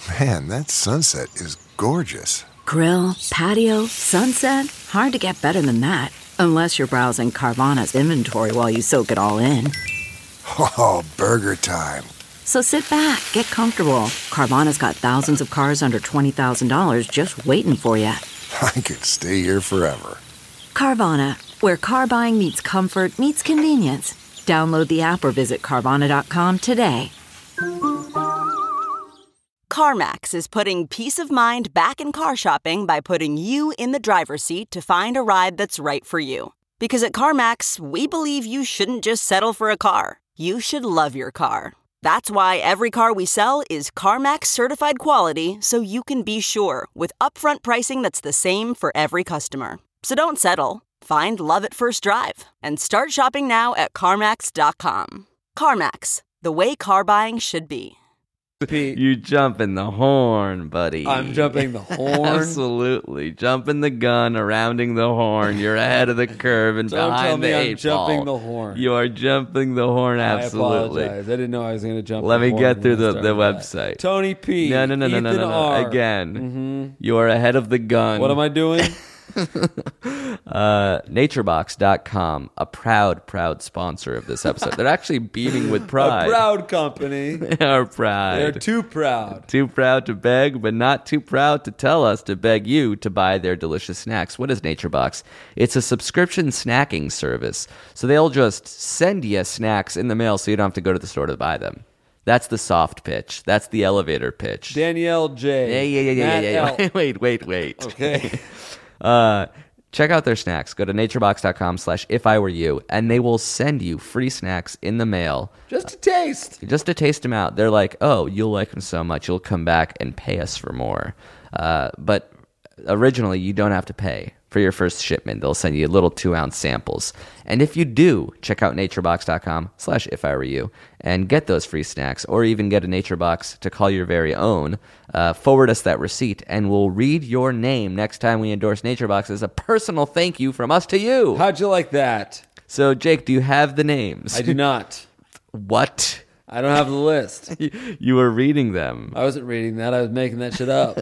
Man, that sunset is gorgeous. Grill, patio, sunset. Hard to get better than that. Unless you're browsing Carvana's inventory while you soak it all in. Oh, burger time. So sit back, get comfortable. Carvana's got thousands of cars under $20,000 just waiting for you. I could stay here forever. Carvana, where car buying meets comfort meets convenience. Download the app or visit Carvana.com today. CarMax is putting peace of mind back in car shopping by putting you in the driver's seat to find a ride that's right for you. Because at CarMax, we believe you shouldn't just settle for a car. You should love your car. That's why every car we sell is CarMax certified quality, so you can be sure with upfront pricing that's the same for every customer. So don't settle. Find love at first drive and start shopping now at CarMax.com. CarMax, the way car buying should be. Pete, You jumping the horn, buddy. I'm jumping the horn. Absolutely. Jumping the gun, rounding the horn. You're ahead of the curve and Don't tell behind me the I'm eight jumping ball. the horn. You are jumping the horn, absolutely. I apologize. I didn't know I was going to jump Let the me horn get when through I the started that. website. Tony P. No. Ethan R. Again, you are ahead of the gun. What am I doing? Naturebox.com, a proud sponsor of this episode. They're actually beaming with pride. A proud company. They are proud. They're too proud. Too proud to beg, but not too proud to tell us to beg you to buy their delicious snacks. What is NatureBox? It's a subscription snacking service. So they'll just send you snacks in the mail so you don't have to go to the store to buy them. That's the soft pitch. That's the elevator pitch. Danielle J. Yeah. Matt L. Wait. Okay. Check out their snacks. Go to naturebox.com/ifIwereYou, and they will send you free snacks in the mail. Just a taste. Just to taste them out. They're like, oh, you'll like them so much, you'll come back and pay us for more. But originally, you don't have to pay for your first shipment. They'll send you little 2-ounce samples. And if you do, check out naturebox.com/ifIwereYou and get those free snacks, or even get a NatureBox to call your very own. Forward us that receipt, and we'll read your name next time we endorse NatureBox as a personal thank you from us to you. How'd you like that? So, Jake, do you have the names? I do not. What? I don't have the list. You were reading them. I wasn't reading that. I was making that shit up.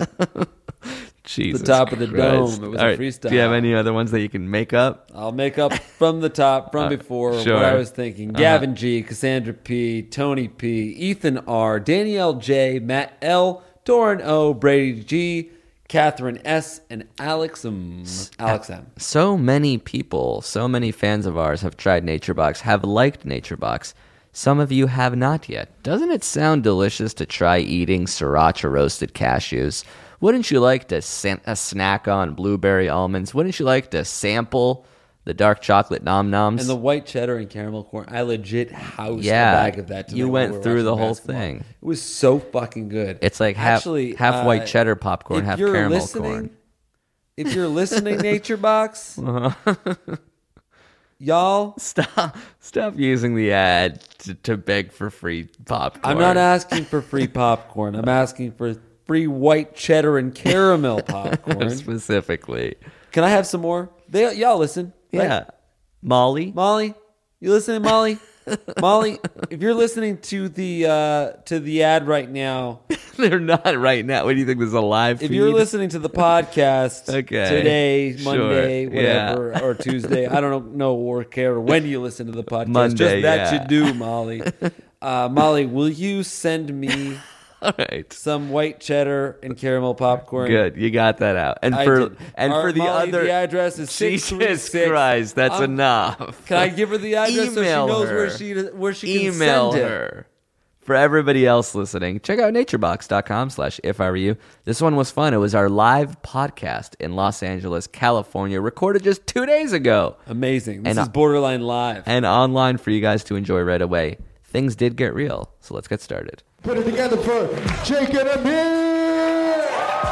Jesus The top of the Christ. dome. It was All a right. freestyle. Do you have any other ones that you can make up? I'll make up from the top, from before, sure. what I was thinking. Gavin G, Cassandra P, Tony P, Ethan R, Danielle J, Matt L, Doran O, Brady G, Catherine S, and Alex M. So many people, so many fans of ours have tried NatureBox, have liked NatureBox. Some of you have not yet. Doesn't it sound delicious to try eating sriracha roasted cashews? Wouldn't you like to a snack on blueberry almonds? Wouldn't you like to sample the dark chocolate nom-noms? And the white cheddar and caramel corn. I legit housed Yeah, a bag of that tonight. you when went we were through the watching whole basketball. thing. It was so fucking good. It's like half white cheddar popcorn, if half you're caramel listening, corn. If you're listening, NatureBox, y'all, Stop using the ad to beg for free popcorn. I'm not asking for free popcorn. I'm asking for free white cheddar and caramel popcorn. Specifically. Can I have some more? Y'all listen. Right? Yeah. Molly? Molly, you listening, Molly? Molly, if you're listening to the ad right now, They're not right now. What do you think? This is a live feed? if you're listening to the podcast Okay. today, Sure. Monday, Yeah. whatever, or Tuesday, I don't know or care when you listen to the podcast. Monday, Just that yeah. you do, Molly. Molly, will you send me All right. some white cheddar and caramel popcorn? Good. You got that out. And I for did. for the Molly, other the address is Jesus 636. Christ, that's enough. Can I give her the address so she Email knows her. where she can Email send it? her. For everybody else listening, check out naturebox.com/ifIwereYou. This one was fun. It was our live podcast in Los Angeles, California, recorded just 2 days ago. Amazing. This And, is borderline live. And online for you guys to enjoy right away. Things did get real, so let's get started. Put it together for Jake and Amir!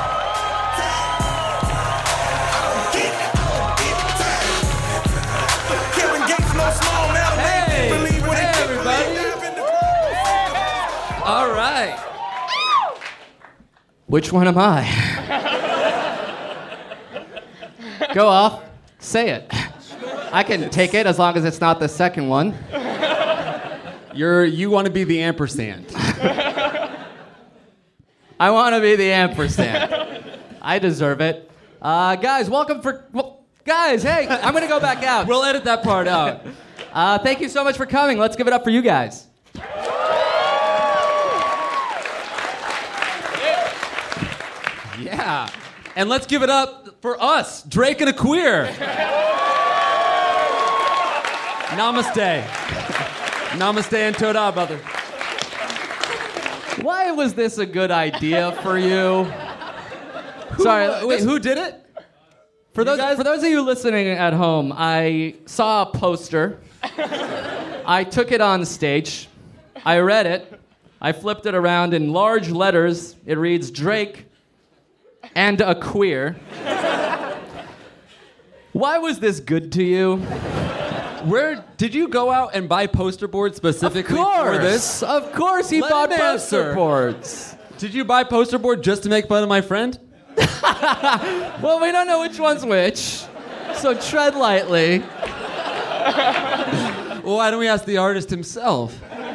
Hey, everybody. All right. Which one am I? Go off. Say it. I can take it as long as it's not the second one. You want to be the ampersand. I want to be the ampersand. I deserve it. Guys, guys, hey, I'm going to go back out. We'll edit that part out. Thank you so much for coming. Let's give it up for you guys. Yeah. And let's give it up for us, Drake and a Queer. Namaste. Namaste and Toda, brother. Why was this a good idea for you? Wait, who did it? For those of you listening at home, I saw a poster. I took it on stage. I read it. I flipped it around in large letters. It reads Drake and a Queer. Why was this good to you? Where did you go out and buy poster boards specifically for this? Of course he Let bought him poster answer. boards. Did you buy poster board just to make fun of my friend? Well, we don't know which one's which, so tread lightly. Well, why don't we ask the artist himself?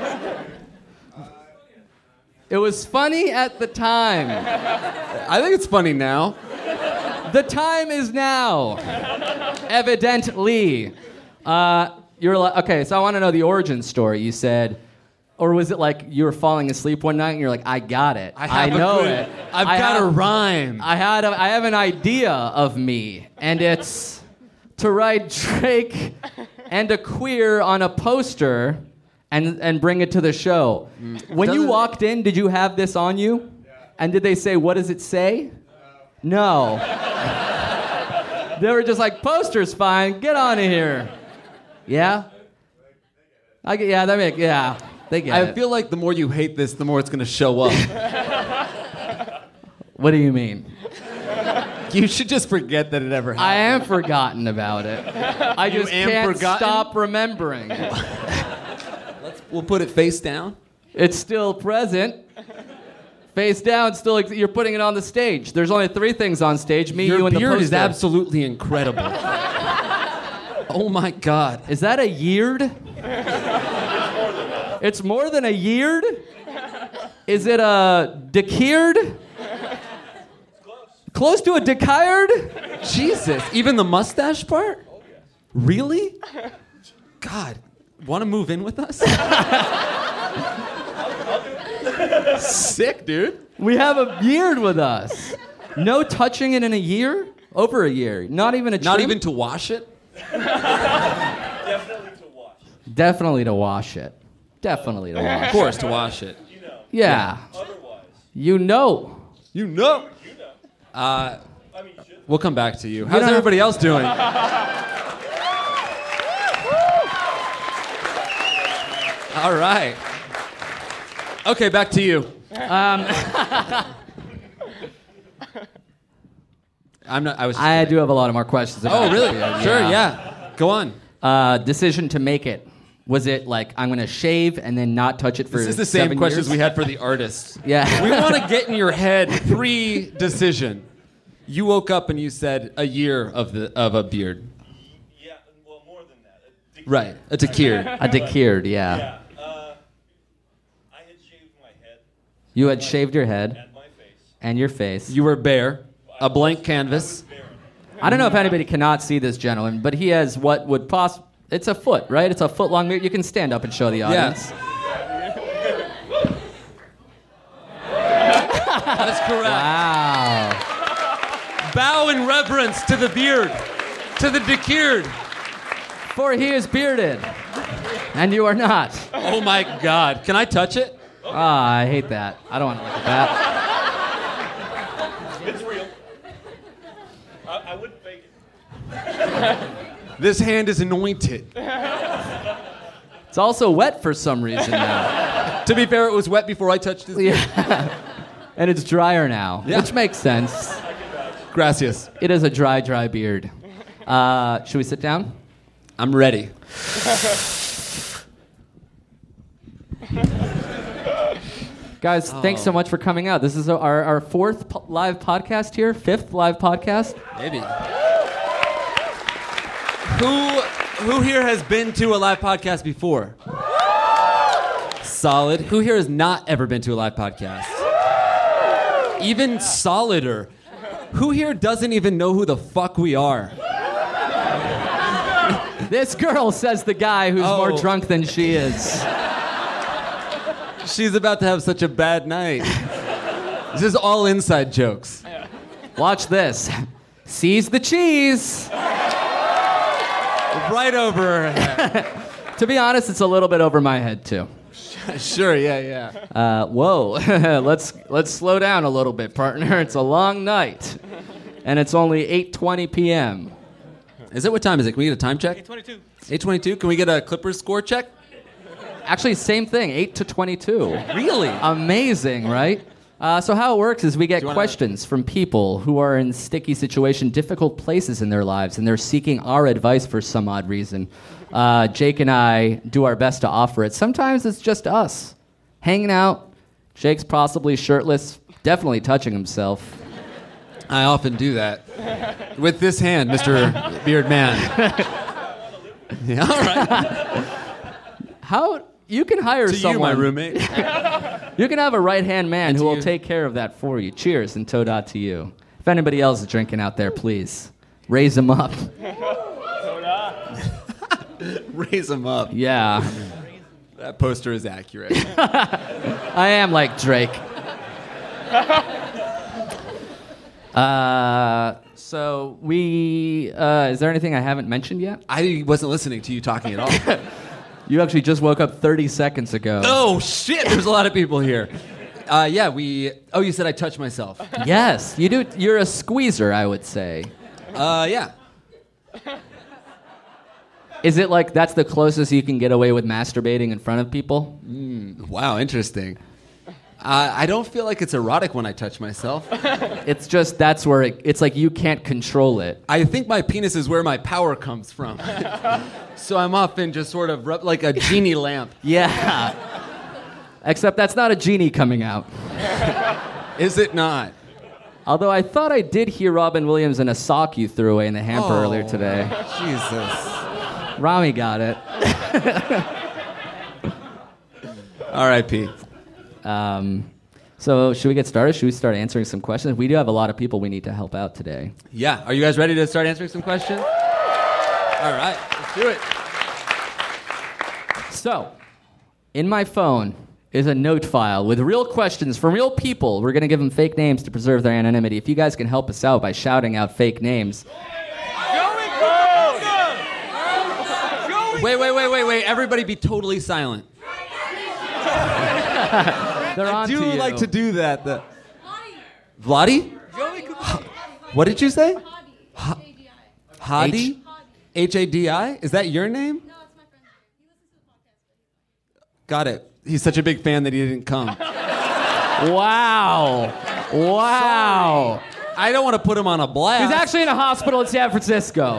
It was funny at the time. I think it's funny now. The time is now. Evidently. You're like, okay, so I want to know the origin story. You said, or was it like you were falling asleep one night and you're like, I got it. I know it. I've got a rhyme. I have an idea of me, and it's to write Drake and a Queer on a poster and bring it to the show. When you walked in, did you have this on you? And did they say, what does it say? No. They were just like, poster's fine, get on in here. Yeah? They get it. I feel like the more you hate this, the more it's going to show up. What do you mean? You should just forget that it ever happened. I am forgotten about it. I just can't forgotten? stop remembering. We'll put it face down. It's still present. Face down, still you're putting it on the stage. There's only 3 things on stage, me, Your you, and the poster. beard is absolutely incredible. Oh my God. Is that a yeared? It's more than a yeared? Is it a decade? Close to a decade? Jesus. Even the mustache part? Really? God. Want to move in with us? Sick, dude. We have a beard with us. No touching it in a year? Over a year. Not even a trim? Not even to wash it? Definitely to wash it. Definitely to wash it. Of course, to wash it. Yeah. You know. You know. We'll come back to you. How's everybody else doing? All right. Okay, back to you. I do have a lot of more questions about Oh, really? it. Sure, yeah. Go on. Decision to make it. Was it like, I'm going to shave and then not touch it for 7 This is the years? same questions we had for the artists. Yeah. We want to get in your head pre-decision. You woke up and you said a year of a beard. Yeah, well, more than that. Right, a decade. A decade, yeah. Yeah. I had shaved my head You had shaved your head and my face. and your face. You were bare, a blank canvas. I don't know if anybody cannot see this gentleman, but he has what would possibly... It's a foot, right? It's a foot-long beard. You can stand up and show the audience. That's correct. Wow. Bow in reverence to the beard, to the decade. For he is bearded, and you are not. Oh my God. Can I touch it? Ah, I hate that. I don't want to look at that. It's real. I wouldn't fake it. This hand is anointed. It's also wet for some reason now. To be fair, it was wet before I touched his beard. Yeah. And it's drier now, Yeah. which makes sense. Gracias. It is a dry beard. Should we sit down? I'm ready. Guys, thanks so much for coming out. This is our 4th live podcast here, 5th live podcast. Maybe. Who here has been to a live podcast before? Solid. Who here has not ever been to a live podcast? Even solider. Who here doesn't even know who the fuck we are? This girl, says the guy who's more drunk than she is. She's about to have such a bad night. This is all inside jokes. Watch this. Seize the cheese. Right over her head. To be honest, it's a little bit over my head, too. Sure, yeah. Whoa. let's slow down a little bit, partner. It's a long night. And it's only 8:20 p.m. Is it? What time is it? Can we get a time check? 8:22. 8:22. Can we get a Clippers score check? Actually, same thing, 8-22. Really? Amazing, right? So how it works is we get questions from people who are in sticky situation, difficult places in their lives, and they're seeking our advice for some odd reason. Jake and I do our best to offer it. Sometimes it's just us, hanging out. Jake's possibly shirtless, definitely touching himself. I often do that. With this hand, Mr. Beard Man. Yeah, all right. How... You can hire To someone. you, my roommate. You can have a right-hand man And who to will you. take care of that for you. Cheers and Toda to you. If anybody else is drinking out there, please raise them up. Raise him up. Yeah, That poster is accurate. I am like Drake. So we, is there anything I haven't mentioned yet? I wasn't listening to you talking at all. You actually just woke up 30 seconds ago. Oh, shit. There's a lot of people here. Yeah, Oh, you said I touched myself. Yes, you do. You're a squeezer, I would say. Yeah. Is it like that's the closest you can get away with masturbating in front of people? Wow, interesting. I don't feel like it's erotic when I touch myself. It's just that's where it's like you can't control it. I think my penis is where my power comes from. So I'm often just sort of like a genie lamp. Yeah. Except that's not a genie coming out. Is it not? Although I thought I did hear Robin Williams in a sock you threw away in the hamper earlier today. Jesus. Rami got it. R.I.P. So should we get started? Should we start answering some questions? We do have a lot of people we need to help out today. Yeah. Are you guys ready to start answering some questions? All right. Let's do it. So, in my phone is a note file with real questions from real people. We're going to give them fake names to preserve their anonymity. If you guys can help us out by shouting out fake names. Wait. Everybody be totally silent. They're on I do to you. like to do that. Vladdy? What did you say? Hadi? H-A-D-I? Is that your name? No, it's my friend. He listens to the podcast. Got it. He's such a big fan that he didn't come. Wow. I don't want to put him on a blast. He's actually in a hospital in San Francisco.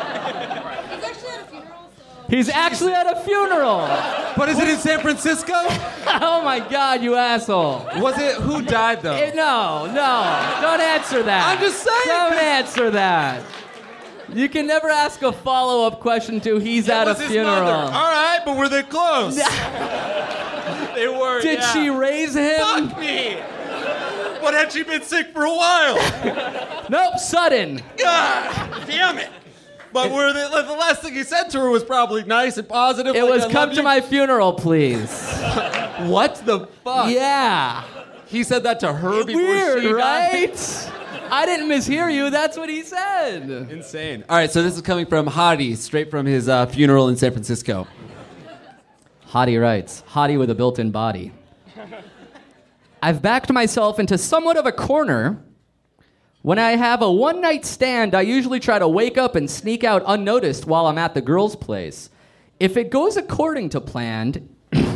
He's actually at a funeral, so. He's actually at a funeral. But is it in San Francisco? Oh my God, you asshole. Was it? Who died, though? No. Don't answer that. I'm just saying. Don't answer that. You can never ask a follow-up question to he's at a Was his funeral. mother. All right, but were they close? They were, Did yeah. she raise him? Fuck me! But had she been sick for a while? Nope, sudden. God damn it! But were they, the last thing he said to her was probably nice and positive. It like, was "I come love to you." my funeral, please. What the fuck? Yeah. He said that to her before Weird, she died? right? I didn't mishear you. That's what he said. Insane. All right, so this is coming from Hadi, straight from his funeral in San Francisco. Hadi writes, Hadi with a built-in body. I've backed myself into somewhat of a corner. When I have a one-night stand, I usually try to wake up and sneak out unnoticed while I'm at the girl's place. If it goes according to plan,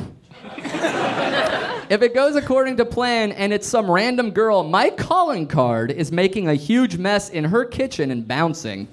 and it's some random girl, my calling card is making a huge mess in her kitchen and bouncing.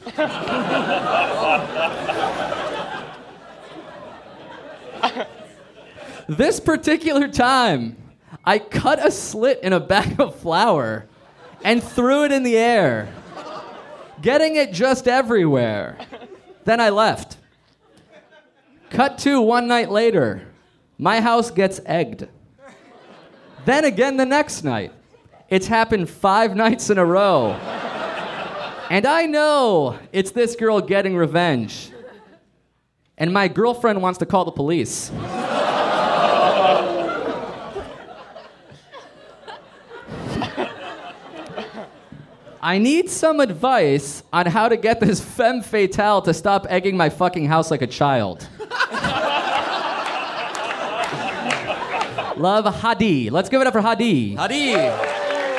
This particular time, I cut a slit in a bag of flour and threw it in the air, getting it just everywhere. Then I left. Cut to one night later. My house gets egged. Then again the next night. It's happened 5 nights in a row. And I know it's this girl getting revenge. And my girlfriend wants to call the police. I need some advice on how to get this femme fatale to stop egging my fucking house like a child. Love, Hadi. Let's give it up for Hadi. Hadi.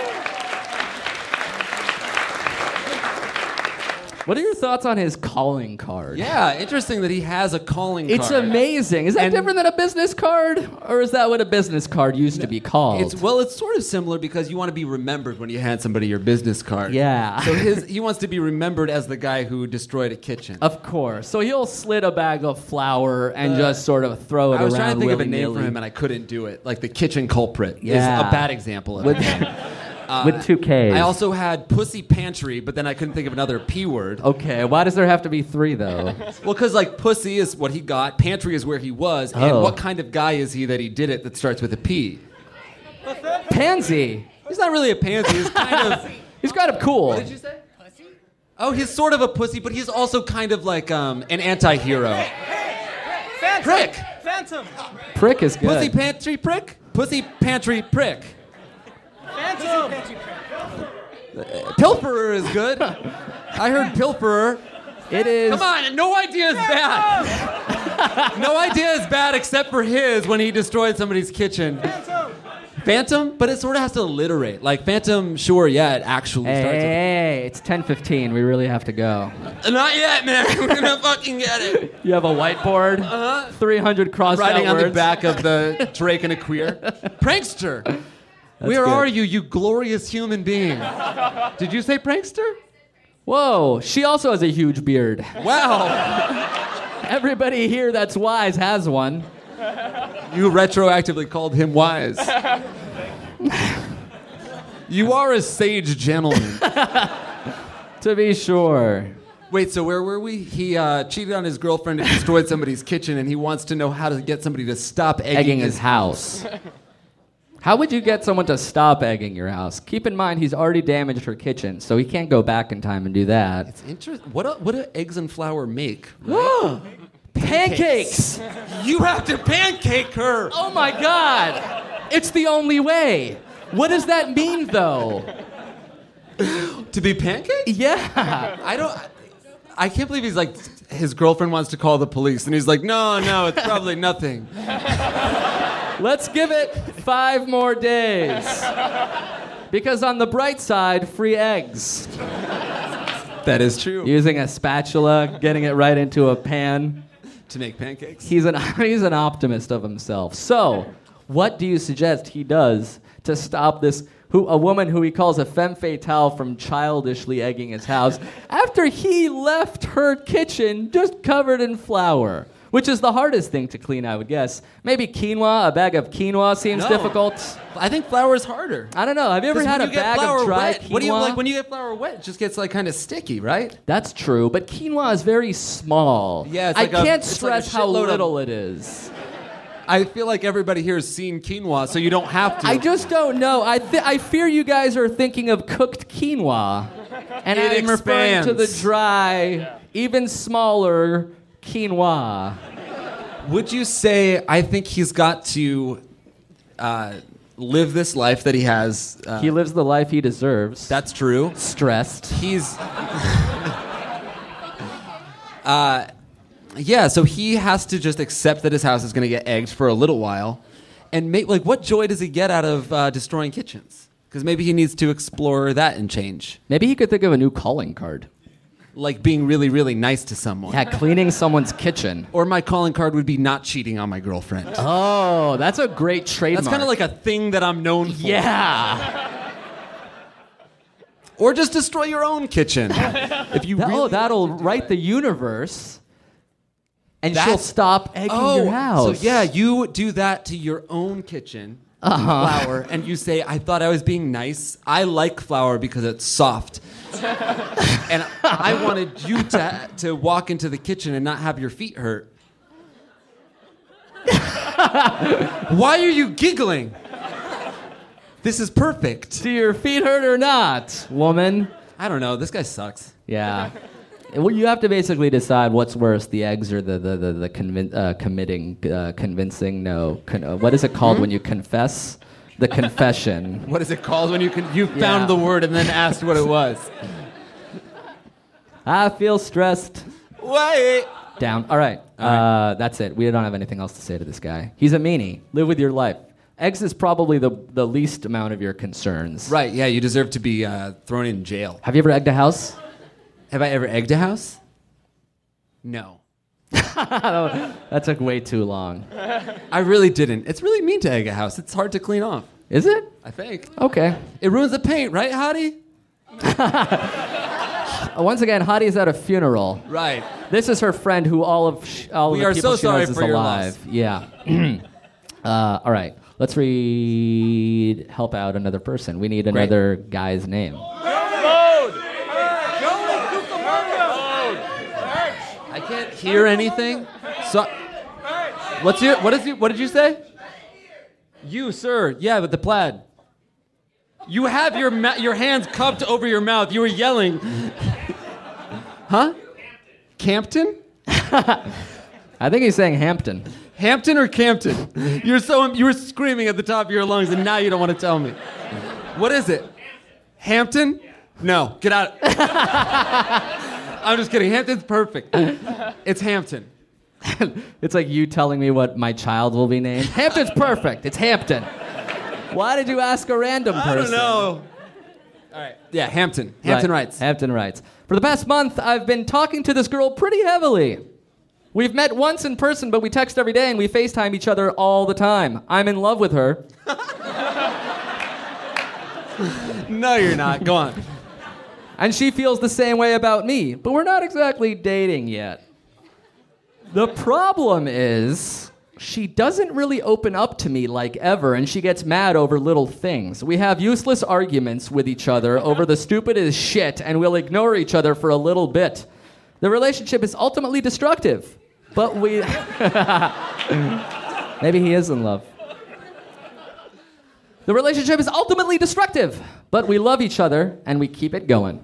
What are your thoughts on his calling card? Yeah, interesting that he has a calling card. It's amazing. Is that And- different than a business card? Or is that what a business card used to be called? It's sort of similar because you want to be remembered when you hand somebody your business card. Yeah. So he wants to be remembered as the guy who destroyed a kitchen. Of course. So he'll slit a bag of flour and just sort of throw it around. I was trying to think of a name for willy-nilly. him and I couldn't do it. Like the kitchen culprit Yeah. is a bad example of With, it. with 2 Ks. I also had pussy pantry, but then I couldn't think of another P word. Okay, why does there have to be 3 though? Well, because like pussy is what he got, pantry is where he was, Oh. and what kind of guy is he that he did it that starts with a P? Pansy. He's not really a pansy. He's kind of. He's kind of cool. What did you say? Pussy? Oh, he's sort of a pussy, but he's also kind of like an anti-hero. Prick. Phantom. Prick is good. Pussy pantry prick. Pussy pantry prick. Phantom. Pilferer is good. I heard pilferer. It is. Come on, no idea is bad. No idea is bad except for his when he destroyed somebody's kitchen. Phantom, but it sort of has to alliterate. Like Phantom, sure, yeah, it actually starts with. Hey, it's 10:15. We really have to go. Not yet, man. We're gonna fucking get it. You have a whiteboard? 300 crossed Writing out on the words. back of the Drake and a queer. Prankster. Where good. are you, you glorious human being? Did you say prankster? Whoa, she also has a huge beard. Wow. Everybody here that's wise has one. You retroactively called him wise. You are a sage gentleman. To be sure. Wait, so where were we? He cheated on his girlfriend and destroyed somebody's kitchen, and he wants to know how to get somebody to stop Egging his house. How would you get someone to stop egging your house? Keep in mind, he's already damaged her kitchen, so he can't go back in time and do that. It's interesting. What do eggs and flour make? Pancakes! You have to pancake her. Oh my God! It's the only way. What does that mean, though? To be pancaked? Yeah. I can't believe he's like, his girlfriend wants to call the police, and he's like, no, it's probably nothing. Let's give it 5 more days. Because on the bright side, free eggs. That is true. Using a spatula, getting it right into a pan. To make pancakes? He's an optimist of himself. So, what do you suggest he does to stop this? A woman who he calls a femme fatale from childishly egging his house after he left her kitchen just covered in flour, which is the hardest thing to clean, I would guess. Maybe quinoa, a bag of quinoa seems difficult. I think flour is harder. I don't know. Have you ever had a bag of dry quinoa? What do you like when you get flour wet? It just gets like kind of sticky, right? That's true, but quinoa is very small. Yeah, it's I like can't it's like a stress how shitload of- little it is. I feel like everybody here has seen quinoa, so you don't have to. I just don't know. I fear you guys are thinking of cooked quinoa. And It I'm referring to the expands. dry, even smaller quinoa. Would you say I think he's got to live this life that he has? He lives the life he deserves. That's true. Stressed. He's. Yeah, so he has to just accept that his house is going to get egged for a little while, and what joy does he get out of destroying kitchens? Because maybe he needs to explore that and change, Maybe he could think of a new calling card. like being really, really nice to someone. Yeah, cleaning someone's kitchen. Or my calling card would be not cheating on my girlfriend. Oh, that's a great trademark. That's kind of like a thing that I'm known for. Yeah. Or just destroy your own kitchen. If you really that'll write the universe. And she'll stop egging your house. So yeah, you do that to your own kitchen, flour, and you say, I thought I was being nice. I like flour because it's soft. And I wanted you to walk into the kitchen and not have your feet hurt. Why are you giggling? This is perfect. Do your feet hurt or not, woman? I don't know. This guy sucks. Yeah. Well, you have to basically decide what's worse, the eggs or the convincing. No, what is it called when you confess? The confession. What is it called when you found the word and then asked what it was? I feel stressed. Wait. Down. All right. That's it. We don't have anything else to say to this guy. He's a meanie. Live with your life. Eggs is probably the least amount of your concerns. Right. Yeah. You deserve to be thrown in jail. Have you ever egged a house? Have I ever egged a house? No. That took way too long. I really didn't. It's really mean to egg a house. It's hard to clean off. Is it? I think. Okay. It ruins the paint, right, Hottie? Once again, Hottie's at a funeral. Right. This is her friend who all of We the are people so she sorry knows is for your alive. loss. Yeah. All right. Let's help out another person. We need another guy's name. I can't hear anything. So, what did you say? You, sir. Yeah, with the plaid. You have your hands cupped over your mouth. You were yelling. Huh? Campton? I think he's saying Hampton. Hampton or Campton? You were screaming at the top of your lungs, and now you don't want to tell me. What is it? Hampton? No, get out. I'm just kidding. Hampton's perfect. It's Hampton. It's like you telling me what my child will be named. Hampton's perfect. It's Hampton. Why did you ask a random person? I don't know. All right. Yeah, Hampton. Hampton writes. Hampton writes. For the past month, I've been talking to this girl pretty heavily. We've met once in person, but we text every day and we FaceTime each other all the time. I'm in love with her. No, you're not. Go on. And she feels the same way about me, but we're not exactly dating yet. The problem is, she doesn't really open up to me like ever, and she gets mad over little things. We have useless arguments with each other over the stupidest shit, and we'll ignore each other for a little bit. The relationship is ultimately destructive, but we... Maybe he is in love. The relationship is ultimately destructive, but we love each other, and we keep it going.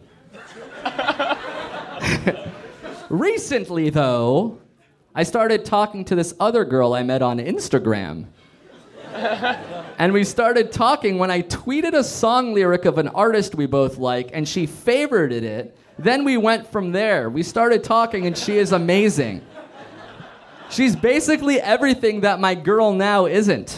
Recently, though, I started talking to this other girl I met on Instagram. And we started talking when I tweeted a song lyric of an artist we both like, and she favorited it. Then we went from there. We started talking, and she is amazing. She's basically everything that my girl now isn't.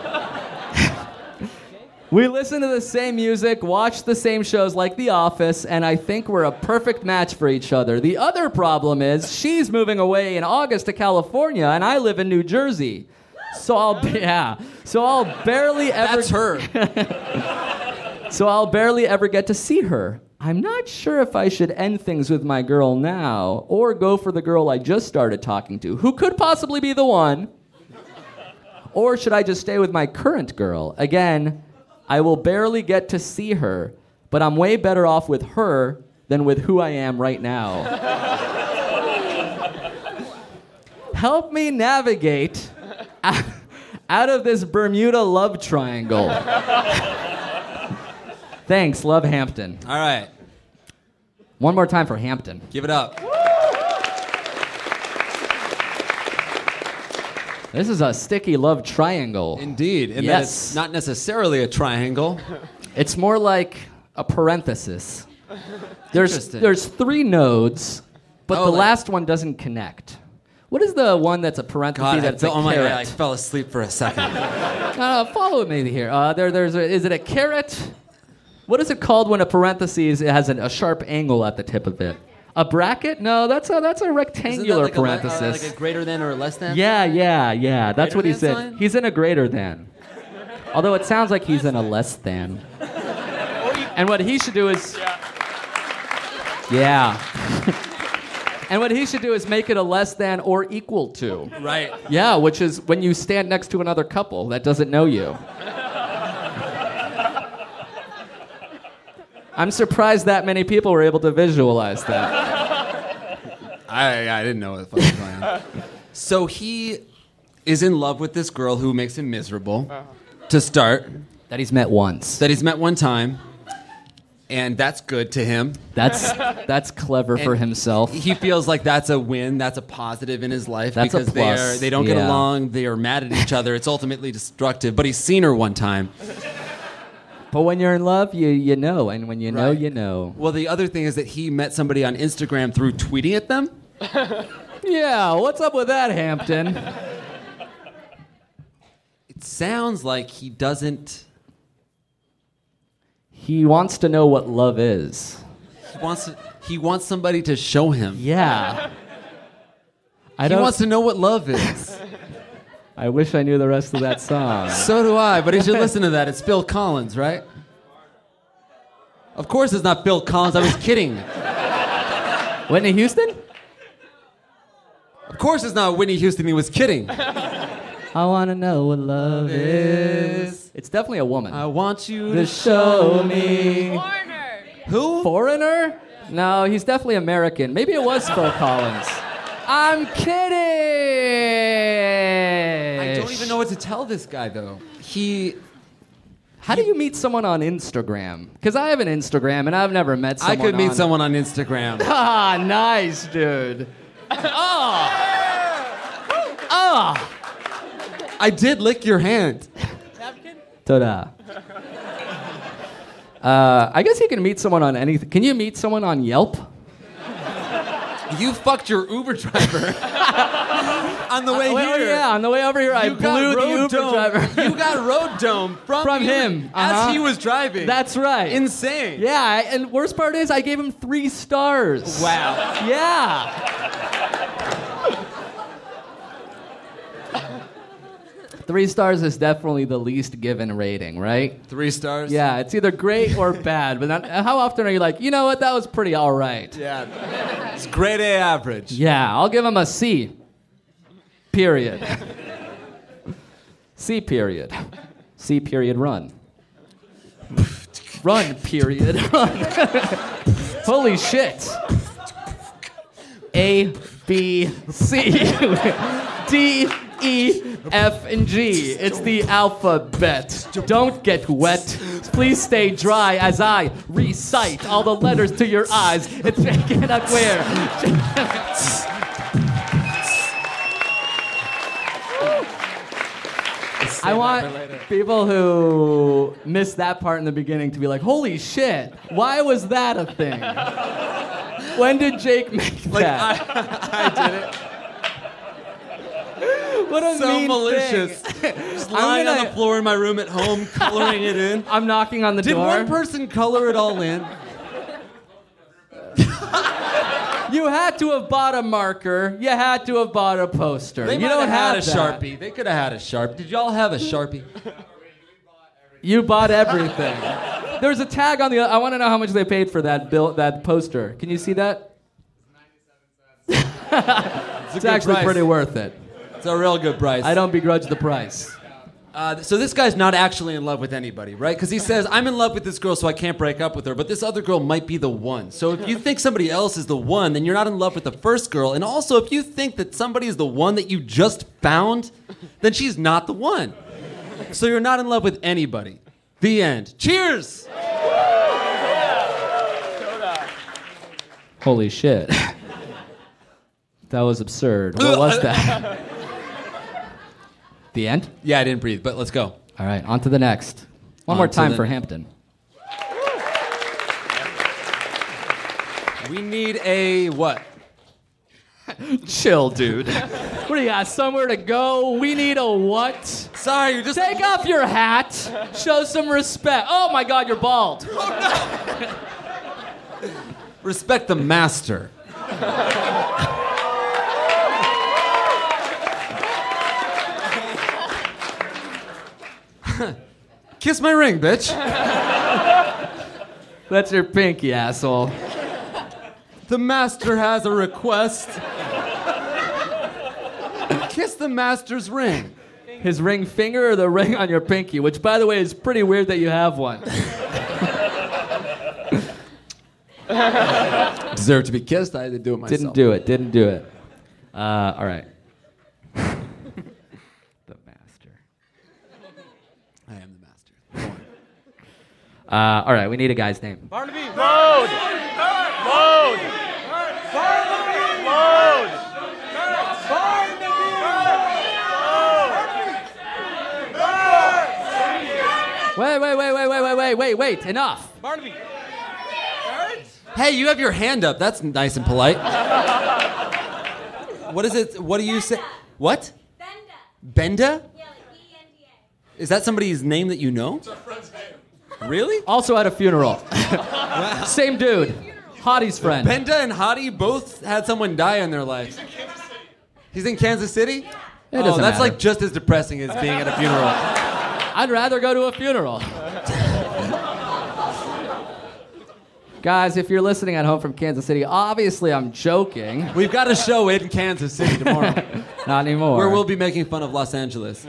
We listen to the same music, watch the same shows like The Office, and I think we're a perfect match for each other. The other problem is she's moving away in August to California, and I live in New Jersey. So I'll barely ever... That's her. So I'll barely ever get to see her. I'm not sure if I should end things with my girl now, or go for the girl I just started talking to, who could possibly be the one. Or should I just stay with my current girl? Again, I will barely get to see her, but I'm way better off with her than with who I am right now. Help me navigate out of this Bermuda love triangle. Thanks, love Hampton. All right. One more time for Hampton. Give it up. This is a sticky love triangle. Indeed. And yes. that it's not necessarily a triangle. It's more like a parenthesis. There's 3 nodes, but the last one doesn't connect. What is the one that's a parenthesis that's a caret? I fell asleep for a second. Follow me here. Is it a caret? What is it called when a parenthesis has a sharp angle at the tip of it? A bracket? No, that's a rectangular Isn't that like parenthesis. like a greater than or less than? Yeah. That's what he said. Sign? He's in a greater than. Although it sounds like he's in a less than. And what he should do is... Yeah. And what he should do is make it a less than or equal to. Right. Yeah, which is when you stand next to another couple that doesn't know you. I'm surprised that many people were able to visualize that. I didn't know what the fuck was going on. So he is in love with this girl who makes him miserable, to start. That he's met once. That he's met one time, and that's good to him. That's clever for And himself. He feels like that's a win, that's a positive in his life That's a because plus. they don't get Yeah. along, they are mad at each other. It's ultimately destructive. But he's seen her one time. But when you're in love, you know, and when you know, Right. you know. Well, the other thing is that he met somebody on Instagram through tweeting at them. Yeah, what's up with that, Hampton? It sounds like he doesn't. He wants to know what love is. He wants somebody to show him. Yeah. He wants to know what love is. I wish I knew the rest of that song. So do I, but he should listen to that. It's Phil Collins, right? Of course it's not Phil Collins. I was kidding. Whitney Houston? Of course it's not Whitney Houston. He was kidding. I want to know what love is. It's definitely a woman. I want you to show me. Foreigner. Who? Foreigner? No, he's definitely American. Maybe it was Phil Collins. I'm kidding. I don't even know what to tell this guy, though. How do you meet someone on Instagram? Because I have an Instagram and I've never met someone I could meet on... someone on Instagram. Ah, nice, dude. I did lick your hand. Ta-da. I guess you can meet someone on anything. Can you meet someone on Yelp? You fucked your Uber driver on the way Oh, here. yeah, on the way over here, I You got blew the road Uber dome. driver. You got road dome from you him. as he was driving. That's right. Insane. Yeah, and worst part is I gave him 3 stars. Wow. Yeah. 3 stars is definitely the least given rating, right? 3 stars? Yeah, it's either great or bad. But how often are you like, you know what, that was pretty all right? Yeah. It's grade A average. Yeah, I'll give him a C. Period. C period. C period run. Run period run. Holy shit. A, B, C, D, E, F, and G. It's the alphabet. Don't get wet. Please stay dry as I recite all the letters to your eyes. It's cannot wear. I want people who missed that part in the beginning to be like, holy shit, why was that a thing? When did Jake make that? I did it. What a So mean malicious. thing. Just lying on the floor in my room at home, coloring it in. I'm knocking on the Did door. one person color it all in? You had to have bought a marker. You had to have bought a poster. They you might don't have had a that. Sharpie. They could have had a Sharpie. Did y'all have a Sharpie? You bought everything. There's a tag on the. I want to know how much they paid for that that poster. Can you see that? It's actually price. pretty worth it. It's a real good price. I don't begrudge the price. So this guy's not actually in love with anybody, right? Because he says, I'm in love with this girl, so I can't break up with her, but this other girl might be the one. So if you think somebody else is the one, then you're not in love with the first girl. And also, if you think that somebody is the one that you just found, then she's not the one. So you're not in love with anybody. The end. Cheers! Holy shit. That was absurd. What was that? The end? Yeah, I didn't breathe, but let's go. All right, on to the next. One more On to time the- for Hampton. We need a what? Chill, dude. What do you got? Somewhere to go? We need a what? Sorry, you're just... Take off your hat. Show some respect. Oh my God, you're bald. Respect the master. Kiss my ring, bitch. That's your pinky, asshole. The master has a request. Kiss the master's ring. His ring finger or the ring on your pinky, which, by the way, is pretty weird that you have one. Deserve to be kissed. I had to do it myself. Didn't do it. All right. The master. I am the master. Go on. All right, we need a guy's name. Barnaby. Load. Load. Load. Wait, enough. Barnaby. Hey, you have your hand up. That's nice and polite. What is it? What do you say? What? Benda. Yeah, like E-N-D-A. Is that somebody's name that you know? It's our friend's name. Really? Also at a funeral. Same dude. Hottie's friend. Benda and Hottie both had someone die in their life. He's in Kansas City? It doesn't that's matter. like just as depressing as being at a funeral. I'd rather go to a funeral. Guys, if you're listening at home from Kansas City, obviously I'm joking. We've got a show in Kansas City tomorrow Not anymore. where we'll be making fun of Los Angeles.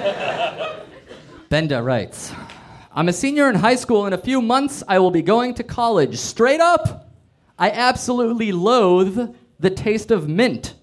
Benda writes, I'm a senior in high school. In a few months, I will be going to college. Straight up, I absolutely loathe the taste of mint.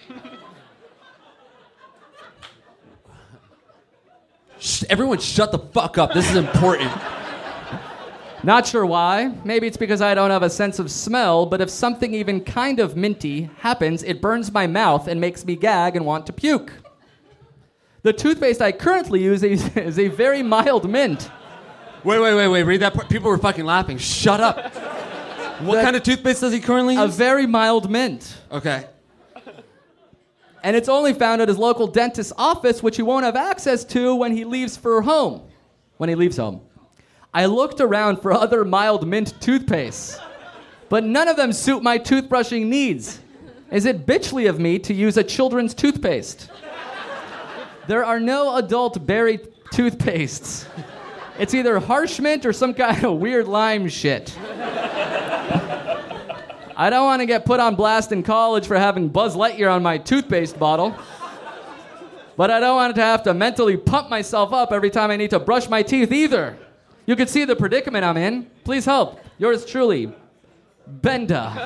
Everyone shut the fuck up. This is important. Not sure why. Maybe it's because I don't have a sense of smell, but if something even kind of minty happens, it burns my mouth and makes me gag and want to puke. The toothpaste I currently use is a very mild mint. Wait. Read that part. People were fucking laughing. Shut up. What kind of toothpaste does he currently A use? very mild mint. Okay. And it's only found at his local dentist's office, which he won't have access to when he leaves home. I looked around for other mild mint toothpastes, but none of them suit my toothbrushing needs. Is it bitchly of me to use a children's toothpaste? There are no adult berry toothpastes. It's either harsh mint or some kind of weird lime shit. I don't want to get put on blast in college for having Buzz Lightyear on my toothpaste bottle. But I don't want to have to mentally pump myself up every time I need to brush my teeth either. You can see the predicament I'm in. Please help. Yours truly, Benda.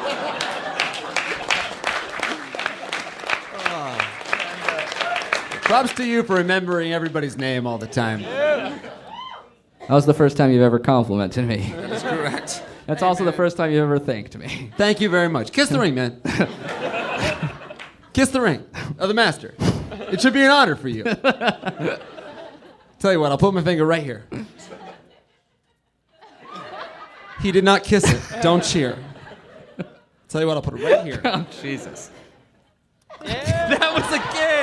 Props to you for remembering everybody's name all the time. That was the first time you've ever complimented me. That's correct. That's also the first time you've ever thanked me. Thank you very much. Kiss the ring, man. Kiss the ring of the master. It should be an honor for you. Tell you what, I'll put my finger right here. He did not kiss it. Don't cheer. Tell you what, I'll put it right here. Oh, Jesus. That was a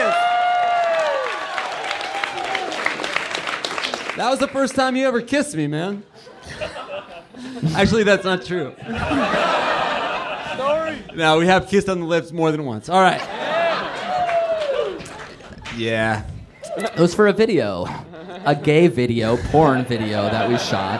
kiss. That was the first time you ever kissed me, man. Actually, that's not true. Sorry. No, we have kissed on the lips more than once. All right. Yeah. It was for a video. A gay video, porn video that we shot.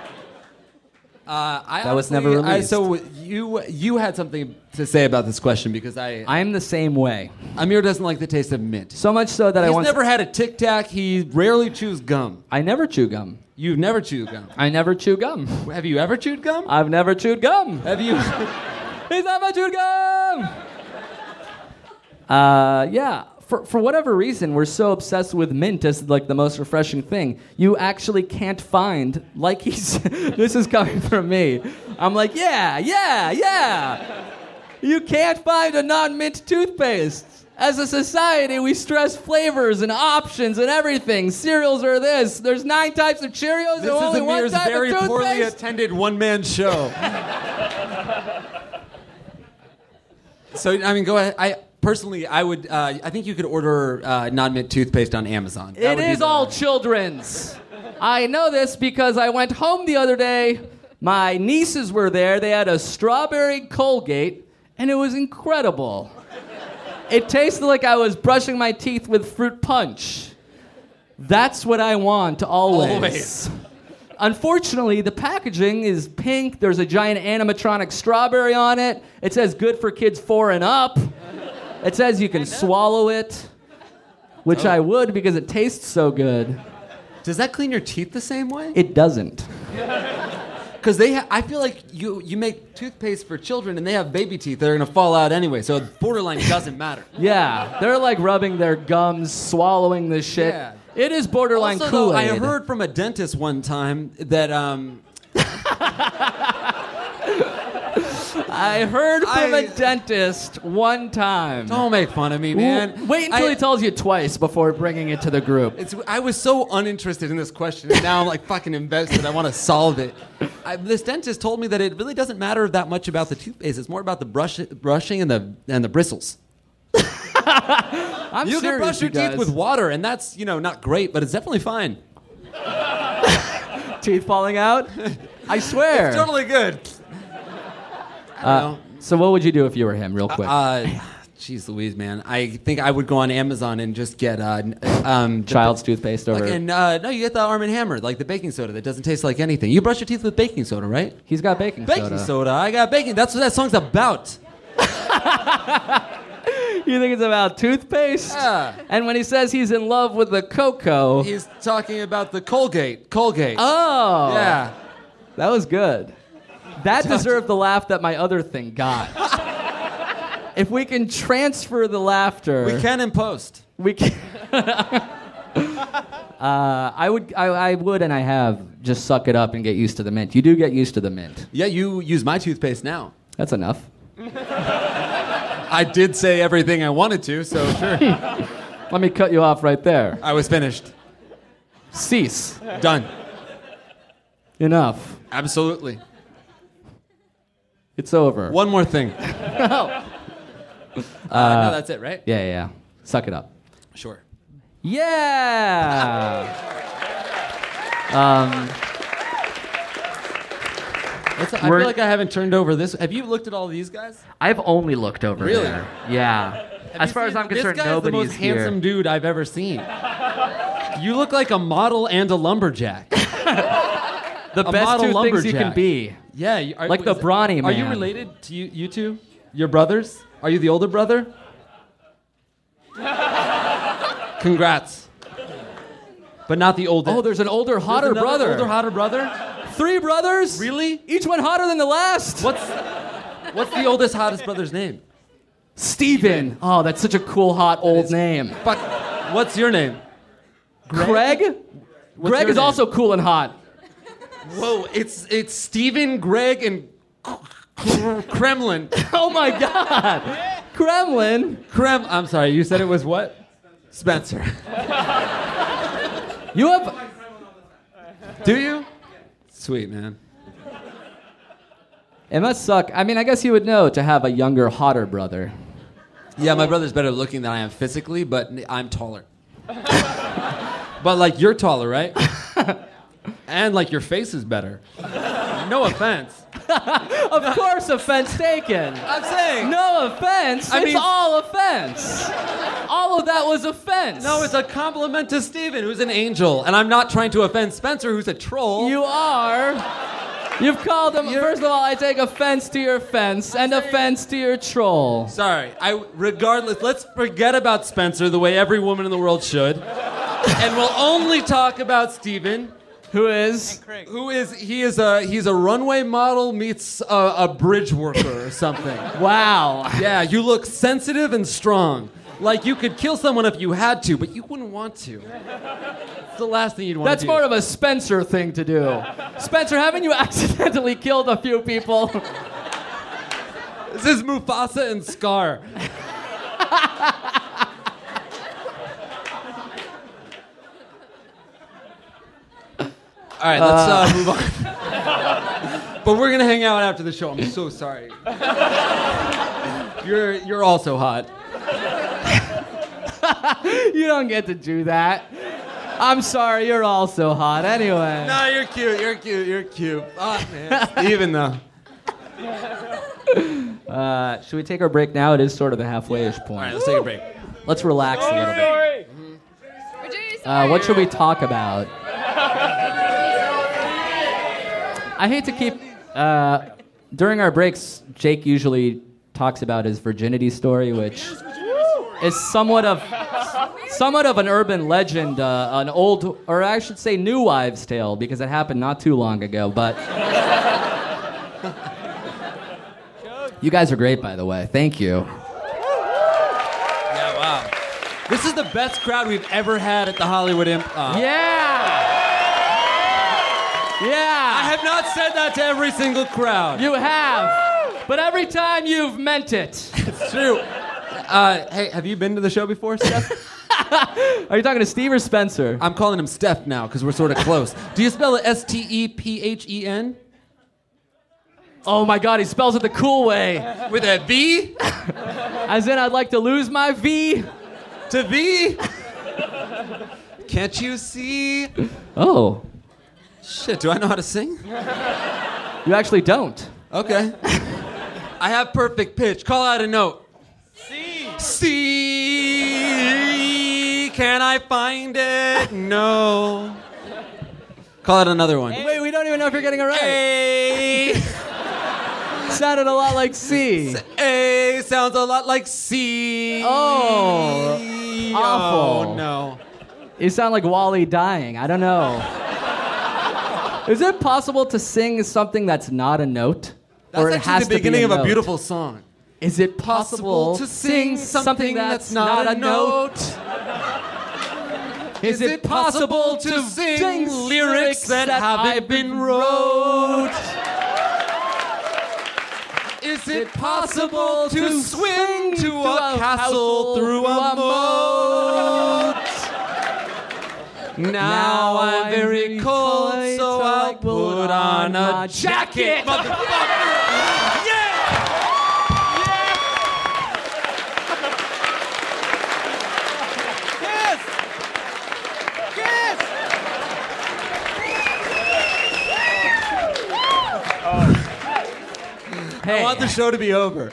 That was never released. So you had something to say about this question because I'm the same way. Amir doesn't like the taste of mint. So much so that He's never had a Tic Tac. He rarely chews gum. I never chew gum. You've never chewed gum. I never chew gum. Have you ever chewed gum? I've never chewed gum. Have you? He's never chewed gum. Yeah. For whatever reason, we're so obsessed with mint as like the most refreshing thing. You actually can't find, like he's, this is coming from me. I'm like, yeah. You can't find a non-mint toothpaste. As a society, we stress flavors and options and everything. Cereals are this. There's 9 types of Cheerios and This is only one Amir's type very of toothpaste. poorly attended one-man show. So, I mean, go ahead. I would. I think you could order non-mint toothpaste on Amazon. It is all children's. I know this because I went home the other day. My nieces were there. They had a strawberry Colgate, and it was incredible. It tasted like I was brushing my teeth with fruit punch. That's what I want always. Unfortunately, the packaging is pink. There's a giant animatronic strawberry on it. It says good for kids 4 and up. It says you can swallow it, which I would because it tastes so good. Does that clean your teeth the same way? It doesn't. Because I feel like you make toothpaste for children and they have baby teeth that are going to fall out anyway, so borderline doesn't matter. Yeah, they're like rubbing their gums, swallowing this shit. Yeah. It is borderline Also, though, Kool-Aid. I heard from a dentist one time that I heard from a dentist one time. don't make fun of me, man. Wait until he tells you twice before bringing it to the group. I was so uninterested in this question, and now I'm like fucking invested. I want to solve it. This dentist told me that it really doesn't matter that much about the toothpaste. It's more about the brushing and the bristles. I'm You can serious, brush your you guys. teeth with water, and that's not great, but it's definitely fine. Teeth falling out? I swear. It's totally good. So what would you do if you were him, real quick? Jeez Louise, man. I think I would go on Amazon and just get Child's toothpaste over. no, you get the Arm & Hammer, like the baking soda that doesn't taste like anything. You brush your teeth with baking soda, right? He's got baking Baking soda. I got baking. That's what that song's about. You think it's about toothpaste? Yeah. And when he says he's in love with the cocoa. He's talking about the Colgate. Colgate. Oh. Yeah. That was good. That deserved the laugh that my other thing got. If we can transfer the laughter. We can in post. We can. I would, and I have just suck it up and get used to the mint. You do get used to the mint. Yeah, you use my toothpaste now. That's enough. I did say everything I wanted to, so sure. Let me cut you off right there. I was finished. Cease. Done. Enough. Absolutely. It's over. One more thing. No. No, that's it, right? Yeah. Suck it up. Sure. Yeah. I feel like I haven't turned over this. Have you looked at all these guys? I've only looked over Really? there. Yeah. As far as I'm concerned, this guy's nobody's the most here. handsome dude I've ever seen. You look like a model and a lumberjack. The A best model two things you can lumberjack. be. Yeah, Like the brawny Are you man. related to you two? Your brothers? Are you the older brother? Congrats. But not the oldest. Oh, there's an older, hotter There's another brother. Older, hotter brother? 3 brothers? Really? Each one hotter than the last. What's the oldest, hottest brother's name? Steven. Oh, that's such a cool, hot, old name. Fuck. What's your name? Greg? Greg your is name? also cool and hot. Whoa, it's Steven, Greg, and Kremlin. Oh my God. Kremlin. I'm sorry, you said it was what? Spencer. You have. Do you? Sweet, man. It must suck. I mean, I guess you would know to have a younger, hotter brother. Yeah, my brother's better looking than I am physically, but I'm taller. But like you're taller, right? And like your face is better. No offense. Of course, offense taken. I'm saying. No offense. I It's mean- all offense. All of that was offense. No, it's a compliment to Steven, who's an angel. And I'm not trying to offend Spencer, who's a troll. You are. You've called him. First of all, I take offense to your fence and offense to your troll. Sorry. Regardless, let's forget about Spencer the way every woman in the world should. And we'll only talk about Steven. He's He's a runway model meets a bridge worker or something. Wow. Yeah, you look sensitive and strong. Like you could kill someone if you had to, but you wouldn't want to. It's the last thing you'd want That's to do. more of a Spencer thing to do. Spencer, haven't you accidentally killed a few people? This is Mufasa and Scar. All right, let's move on. But we're gonna hang out after the show. I'm so sorry. You're also hot. You don't get to do that. I'm sorry, you're also hot. Anyway. No, you're cute. You're cute. Oh man, Steven though. Should we take our break now? It is sort of the halfway-ish point. All right, let's take a break. Let's relax a little bit. What should we talk about? I hate to keep... during our breaks, Jake usually talks about his virginity story, which is somewhat of an urban legend, an old, or I should say new wives' tale, because it happened not too long ago, but... You guys are great, by the way. Thank you. Yeah, wow. This is the best crowd we've ever had at the Hollywood Improv. Yeah! Yeah! I have not said that to every single crowd. You have. But every time you've meant it. It's true. Hey, have you been to the show before, Steph? Are you talking to Steve or Spencer? I'm calling him Steph now because we're sort of close. Do you spell it Stephen? Oh my God, he spells it the cool way. With a V? As in, I'd like to lose my V. To V? Can't you see? Oh. Shit, do I know how to sing? You actually don't. Okay. I have perfect pitch. Call out a note. C. Can I find it? No. Call out another one. Wait, we don't even know if you're getting it right. A. Sounded a lot like C. A sounds a lot like C. Oh. Awful. Oh, no. You sound like Wally dying. I don't know. Is it possible to sing something that's not a note? That's or it actually has the beginning to be of a note? beautiful song. Is it possible to sing something that's not a note? Is it possible to sing lyrics that haven't been wrote? Is it possible to swing to a castle through a moat? Now I'm very cold, so I'll put on a jacket, motherfucker! Hey. I want the show to be over.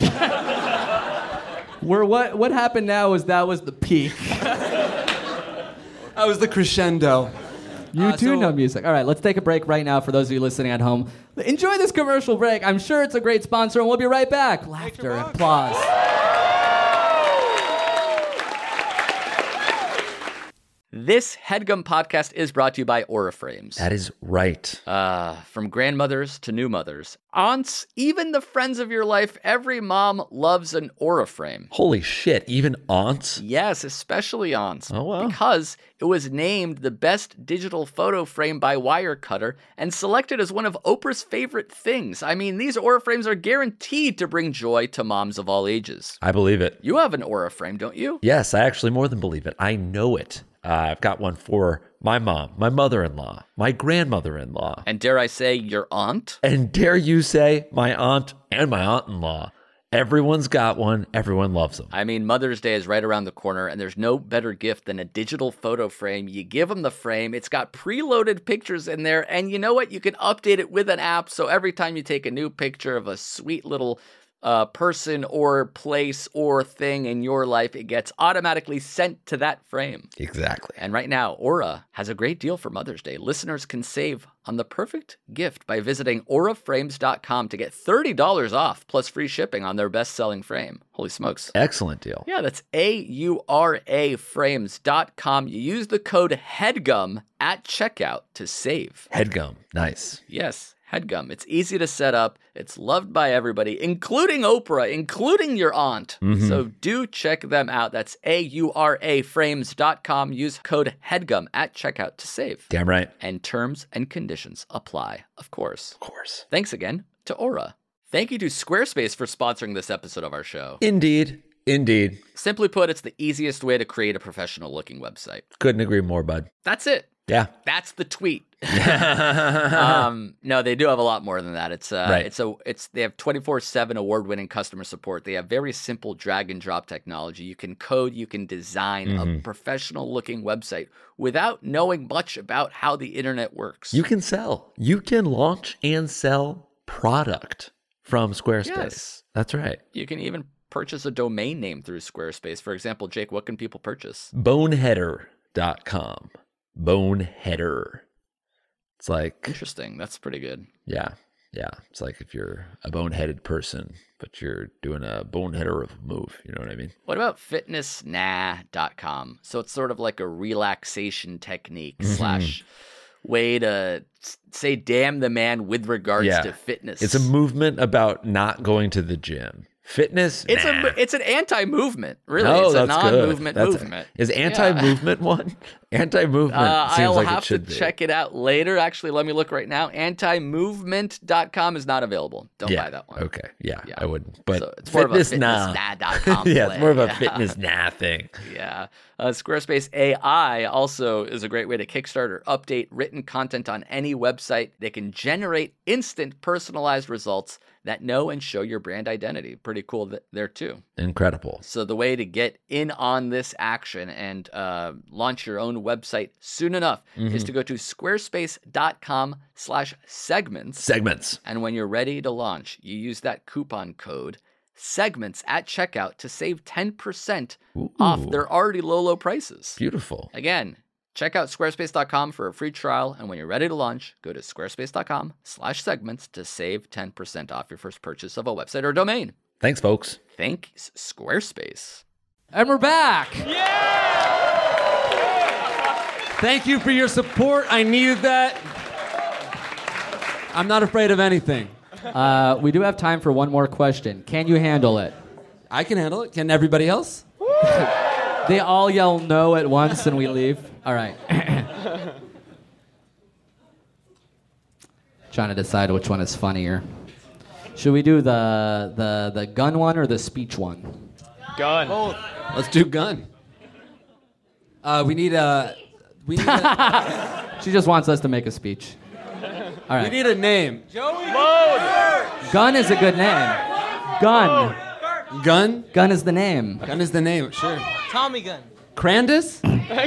What happened now is that was the peak. That was the crescendo. You do know music. All right, let's take a break right now for those of you listening at home. Enjoy this commercial break. I'm sure it's a great sponsor, and we'll be right back. Laughter, applause. This HeadGum podcast is brought to you by Auraframes. That is right. From grandmothers to new mothers, aunts, even the friends of your life, every mom loves an Auraframe. Holy shit, even aunts? Yes, especially aunts. Oh, wow. Because it was named the best digital photo frame by Wirecutter and selected as one of Oprah's favorite things. I mean, these Auraframes are guaranteed to bring joy to moms of all ages. I believe it. You have an Auraframe, don't you? Yes, I actually more than believe it. I know it. I've got one for my mom, my mother-in-law, my grandmother-in-law. And dare I say, your aunt? And dare you say, my aunt and my aunt-in-law. Everyone's got one. Everyone loves them. I mean, Mother's Day is right around the corner, and there's no better gift than a digital photo frame. You give them the frame. It's got preloaded pictures in there, and you know what? You can update it with an app, so every time you take a new picture of a sweet little person or place or thing in your life, it gets automatically sent to that frame. Exactly. And right now, Aura has a great deal for Mother's Day. Listeners can save on the perfect gift by visiting auraframes.com to get $30 off plus free shipping on their best-selling frame. Holy smokes. Excellent deal. Yeah, that's auraframes.com. You use the code HEADGUM at checkout to save. HeadGum. Nice. Yes. HeadGum. It's easy to set up. It's loved by everybody, including Oprah, including your aunt. Mm-hmm. So do check them out. That's auraframes.com. Use code HEADGUM at checkout to save. Damn right. And terms and conditions apply, of course. Of course. Thanks again to Aura. Thank you to Squarespace for sponsoring this episode of our show. Indeed. Indeed. Simply put, it's the easiest way to create a professional-looking website. Couldn't agree more, bud. That's it. Yeah. That's the tweet. No, they do have a lot more than that. Right. They have 24/7 award-winning customer support. They have very simple drag and drop technology. You can code, you can design a professional-looking website without knowing much about how the internet works. You can sell. You can launch and sell product from Squarespace. Yes. That's right. You can even purchase a domain name through Squarespace. For example, Jake, what can people purchase? Boneheader.com. Boneheader. It's like... Interesting. That's pretty good. Yeah. Yeah. It's like if you're a boneheaded person, but you're doing a boneheader of a move. You know what I mean? What about fitnessnah.com? So it's sort of like a relaxation technique slash way to say damn the man with regards to fitness. It's a movement about not going to the gym. Fitness? Nah. It's an anti-movement, really. Oh, it's a that's non-movement good. movement. Is anti-movement one? Anti-movement seems I'll like have it should to be. check it out later. Actually, let me look right now. Antimovement.com is not available. Don't buy that one. Okay. Yeah, I wouldn't. But So it's more of a nah. fitnessnah.com Yeah, it's more of a play. fitness nah thing. Yeah. Squarespace AI also is a great way to kickstart or update written content on any website. They can generate instant personalized results that know and show your brand identity. Pretty cool there too. Incredible. So the way to get in on this action and launch your own website soon enough is to go to squarespace.com/segments. Segments. And when you're ready to launch, you use that coupon code segments at checkout to save 10% off their already low prices. Beautiful. Again, check out squarespace.com for a free trial. And when you're ready to launch, go to squarespace.com/segments to save 10% off your first purchase of a website or domain. Thanks, folks. Thanks, Squarespace. And we're back. Thank you for your support. I needed that. I'm not afraid of anything. We do have time for one more question. Can you handle it? I can handle it. Can everybody else? They all yell no at once and we leave. All right. Trying to decide which one is funnier. Should we do the gun one or the speech one? Gun. Both. Let's do gun. We need a. She just wants us to make a speech. All right. We need a name. Joey. Load. Gun is a good name. Gun. Gun? Gun is the name. Gun is the name, sure. Tommy gun. Crandus?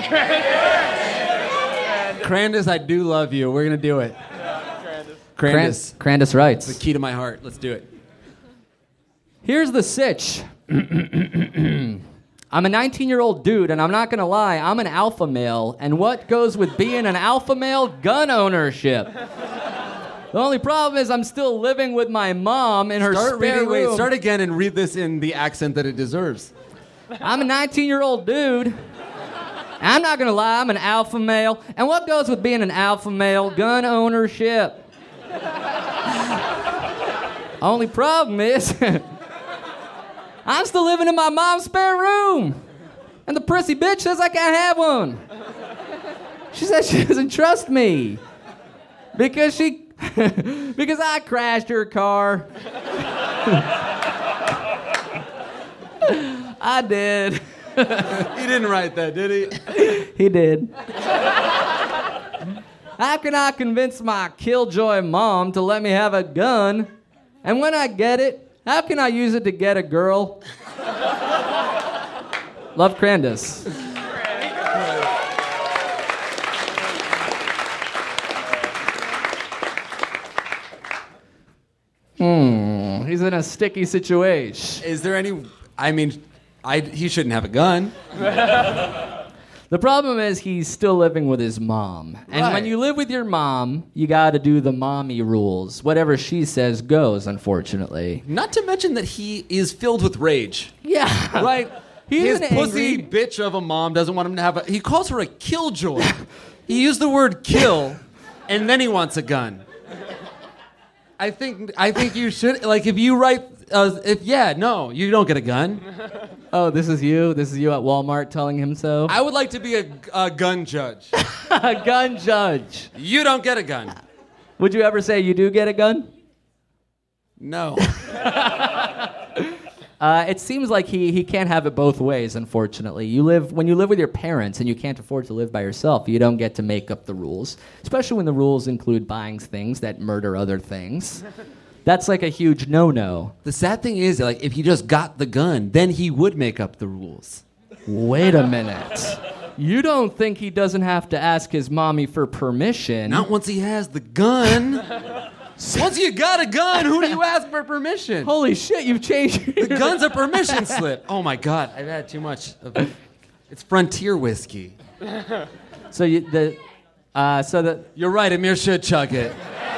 Crandus, I do love you. We're going to do it. Crandus. Crandus writes. The key to my heart. Let's do it. Here's the sitch. I'm a 19-year-old dude, and I'm not going to lie, I'm an alpha male. And what goes with being an alpha male? Gun ownership. The only problem is I'm still living with my mom in her spare room. Wait, start again and read this in the accent that it deserves. I'm a 19-year-old dude. I'm not going to lie, I'm an alpha male. And what goes with being an alpha male? Gun ownership. Only problem is I'm still living in my mom's spare room. And the prissy bitch says I can't have one. She says she doesn't trust me. Because I crashed her car. I did. He didn't write that, did he? He did. How can I convince my killjoy mom to let me have a gun? And when I get it, how can I use it to get a girl? Love, Crandus. He's in a sticky situation. Is there any... I mean, he shouldn't have a gun. The problem is he's still living with his mom. And Right. when you live with your mom, you gotta do the mommy rules. Whatever she says goes, unfortunately. Not to mention that he is filled with rage. Yeah. Right? He's His an pussy angry... bitch of a mom doesn't want him to have a... He calls her a killjoy. He used the word kill, and then he wants a gun. I think you should... Like, if you write... no, you don't get a gun. Oh, this is you? This is you at Walmart telling him so? I would like to be a gun judge. A gun judge. You don't get a gun. Would you ever say you do get a gun? No. It seems like he can't have it both ways, unfortunately. When you live with your parents and you can't afford to live by yourself, you don't get to make up the rules, especially when the rules include buying things that murder other things. That's like a huge no-no. The sad thing is, like, if he just got the gun, then he would make up the rules. Wait a minute. You don't think he doesn't have to ask his mommy for permission? Not once he has the gun. Once you got a gun, who do you ask for permission? Holy shit, you've changed. The gun's a permission slip. Oh my God, I've had too much of it. It's frontier whiskey. So you're right, Amir should chug it.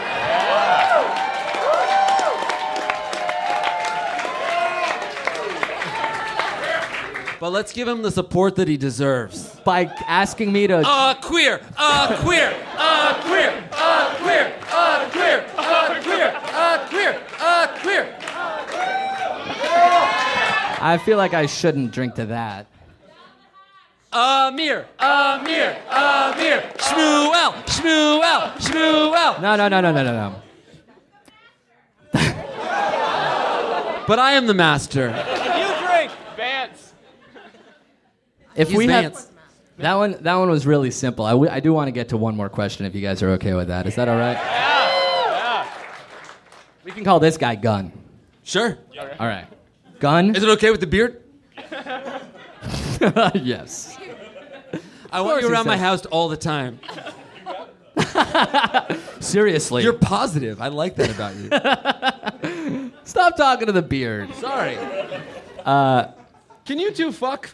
But let's give him the support that he deserves. By asking me to... Queer! Queer! Queer! Queer! Queer! Queer! Queer! Queer! I feel like I shouldn't drink to that. Amir, Shmuel. No. But I am the master. You drink, Vance. If He's we Vance. had that one was really simple. I do want to get to one more question if you guys are okay with that. Is that all right? Yeah. We can call this guy Gun. Sure. All right. Gun? Is it okay with the beard? Yes. I want you he around my says. house all the time. Seriously. You're positive. I like that about you. Stop talking to the beard. Sorry. Can you two fuck?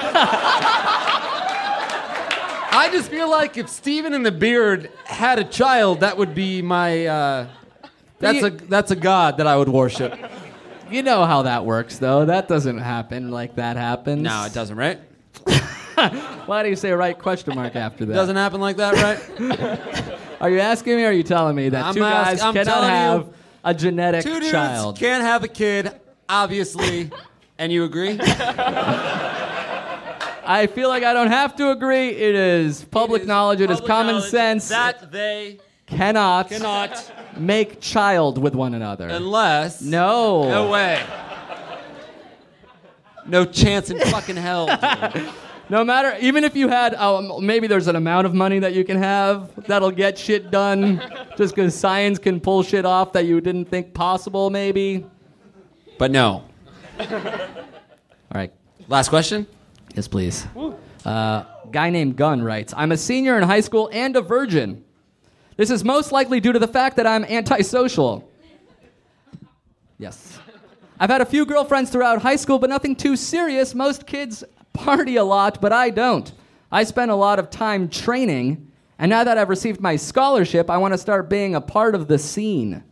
I just feel like if Steven and the beard had a child, that would be my. That's a god that I would worship. You know how that works, though. That doesn't happen like that happens. No, it doesn't, right? Why do you say right question mark after that? Doesn't happen like that, right? Are you asking me or are you telling me that I'm two guys I'm cannot telling have you, a genetic two dudes child? can't have a kid, obviously. And you agree? I feel like I don't have to agree. It is public knowledge. It is public common knowledge sense. that they cannot cannot make child with one another. unless No way. No chance in fucking hell. Dude. No matter, even if you had, maybe there's an amount of money that you can have that'll get shit done just because science can pull shit off that you didn't think possible, maybe. But no. All right. Last question? Yes, please. Guy named Gunn writes, I'm a senior in high school and a virgin. This is most likely due to the fact that I'm antisocial. Yes. I've had a few girlfriends throughout high school, but nothing too serious. Most kids party a lot, but I don't. I spend a lot of time training, and now that I've received my scholarship, I want to start being a part of the scene.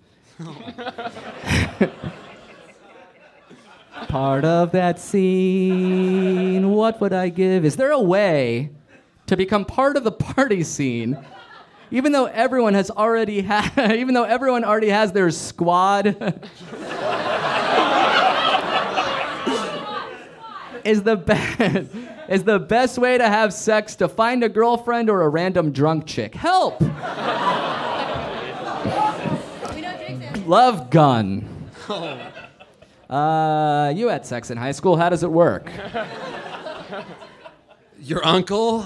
Part of that scene, what would I give? Is there a way to become part of the party scene, even though everyone already has their squad? Is the best way to have sex to find a girlfriend or a random drunk chick? Help! Love Gun. You had sex in high school. How does it work? Your uncle?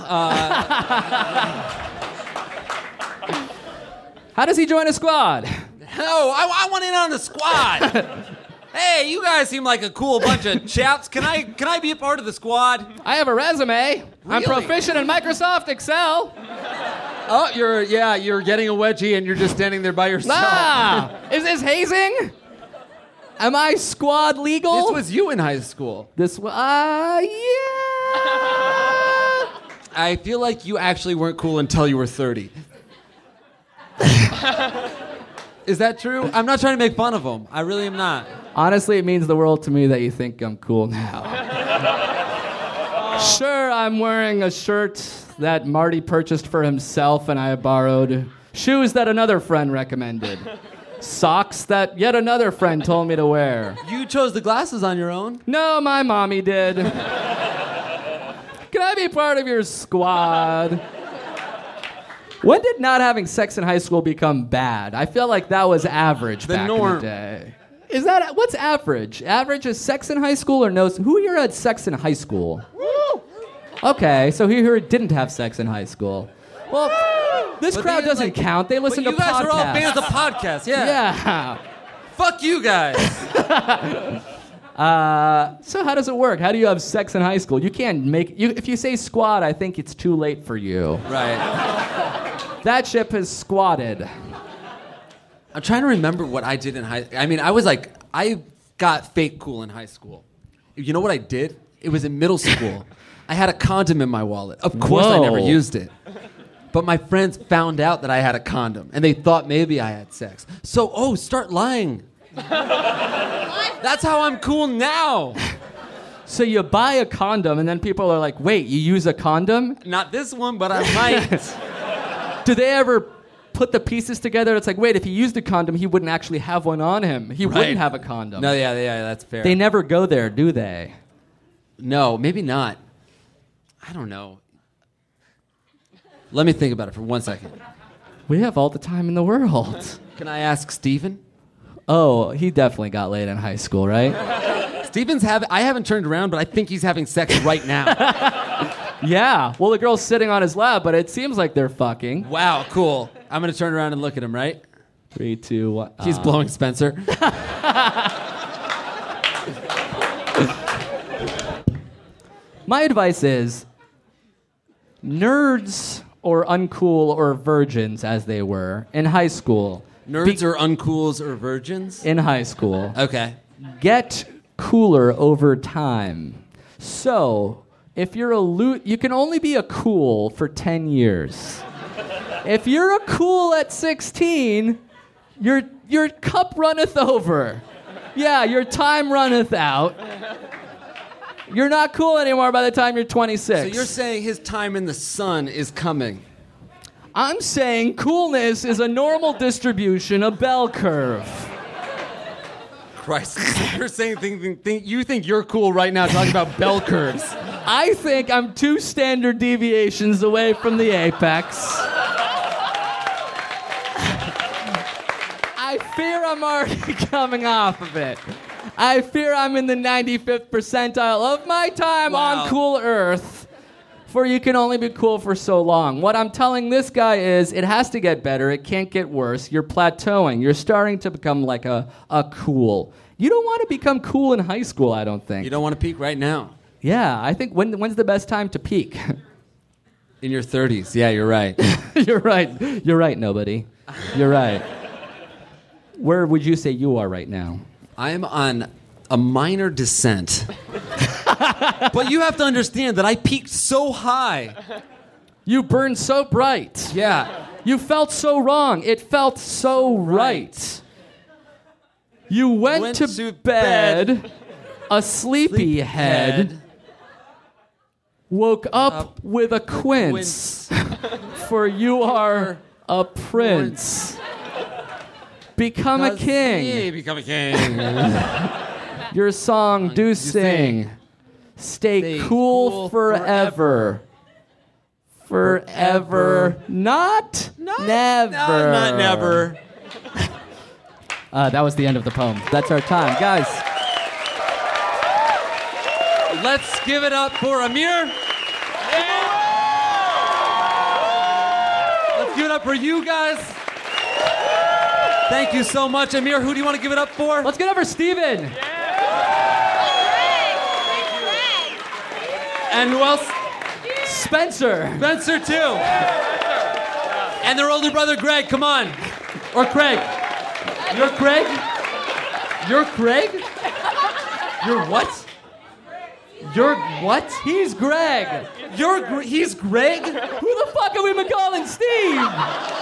How does he join a squad? No, I want in on the squad. Hey, you guys seem like a cool bunch of chaps. Can I be a part of the squad? I have a resume. I'm Really? proficient in Microsoft Excel. Oh, you're getting a wedgie and you're just standing there by yourself. Ah! Is this hazing? Am I squad legal? This was you in high school. Yeah. I feel like you actually weren't cool until you were 30. Is that true? I'm not trying to make fun of them. I really am not. Honestly, it means the world to me that you think I'm cool now. Sure, I'm wearing a shirt that Marty purchased for himself and I borrowed. Shoes that another friend recommended. Socks that yet another friend told me to wear. You chose the glasses on your own? No, my mommy did. Can I be part of your squad? When did not having sex in high school become bad? I feel like that was average back in the day. What's average? Average is sex in high school or no? Who here had sex in high school? Woo! Okay, so who here didn't have sex in high school? Well, this crowd doesn't count. They listen to podcasts. You guys are all fans of podcasts, yeah. Yeah. Fuck you guys. So how does it work? How do you have sex in high school? You can't if you say squad, I think it's too late for you. Right. That ship has squatted. I'm trying to remember what I did in high school. I mean, I got fake cool in high school. You know what I did? It was in middle school. I had a condom in my wallet. Of course, I never used it. But my friends found out that I had a condom, and they thought maybe I had sex. So, start lying. That's how I'm cool now. So you buy a condom, and then people are like, wait, you use a condom? Not this one, but I might. Do they ever put the pieces together? It's like, wait, if he used a condom, he wouldn't actually have one on him. He wouldn't have a condom. No, yeah, that's fair. They never go there, do they? No, maybe not. I don't know. Let me think about it for 1 second. We have all the time in the world. Can I ask Steven? Oh, he definitely got laid in high school, right? I haven't turned around, but I think he's having sex right now. Yeah. Well, the girl's sitting on his lap, but it seems like they're fucking. Wow, cool. I'm going to turn around and look at him, right? 3, 2, 1. He's blowing Spencer. My advice is nerds or uncool or virgins, as they were, in high school. Nerds or uncools or virgins? In high school. Okay. Get cooler over time. So, if you're you can only be a cool for 10 years. If you're a cool at 16, your cup runneth over. Yeah, your time runneth out. You're not cool anymore by the time you're 26. So you're saying his time in the sun is coming. I'm saying coolness is a normal distribution, a bell curve. Christ, you're saying you think you're cool right now talking about bell curves. I think I'm 2 standard deviations away from the apex. I fear I'm already coming off of it. I fear I'm in the 95th percentile of my time on cool Earth, for you can only be cool for so long. What I'm telling this guy is it has to get better. It can't get worse. You're plateauing. You're starting to become like a cool. You don't want to become cool in high school, I don't think. You don't want to peak right now. Yeah, I think when's the best time to peak? In your 30s. Yeah, you're right. You're right. You're right, nobody. You're right. Where would you say you are right now? I'm on a minor descent. But you have to understand that I peaked so high. You burned so bright. Yeah. You felt so wrong. It felt so right. You went to bed a sleepy head. Woke up with a quince. For you are a prince. Become a king. Become a king. Your song do sing. Stay cool forever. Forever. Not never. Not never. That was the end of the poem. That's our time. Guys. Let's give it up for Amir. Let's give it up for you guys. Thank you so much, Amir. Who do you want to give it up for? Let's give it up for Steven. And who else? Spencer. Spencer, too. And their older brother, Greg. Come on. Or Craig. You're Craig? You're Craig? You're what? You're what? He's Greg. He's Greg? Who the fuck are we calling Steve?